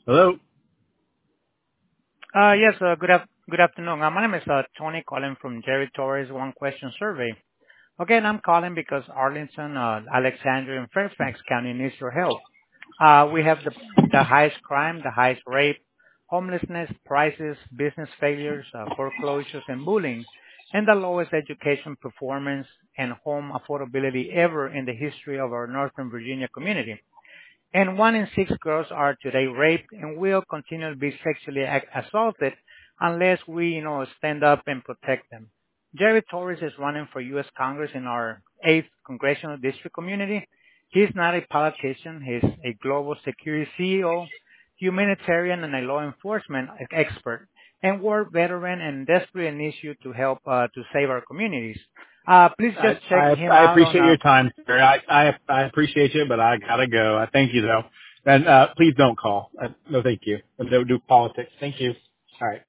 Hello. Yes, good afternoon. My name is Tony calling from Jerry Torres One Question Survey. Again, I'm calling because Arlington, Alexandria, and Fairfax County needs your help. We have the highest crime, the highest rape, homelessness, prices, business failures, foreclosures, and bullying, and the lowest education performance and home affordability ever in the history of our Northern Virginia community. And 1 in 6 girls are today raped and will continue to be sexually assaulted unless we, stand up and protect them. Jerry Torres is running for U.S. Congress in our 8th congressional district community. He's not a politician. He's a global security CEO, humanitarian, and a law enforcement expert, and war veteran and desperate in issue to help to save our communities. Please just check him I out on appreciate your time, sir. I appreciate you, but I gotta go. I thank you though, and please don't call. No, thank you. Don't do politics. Thank you. All right.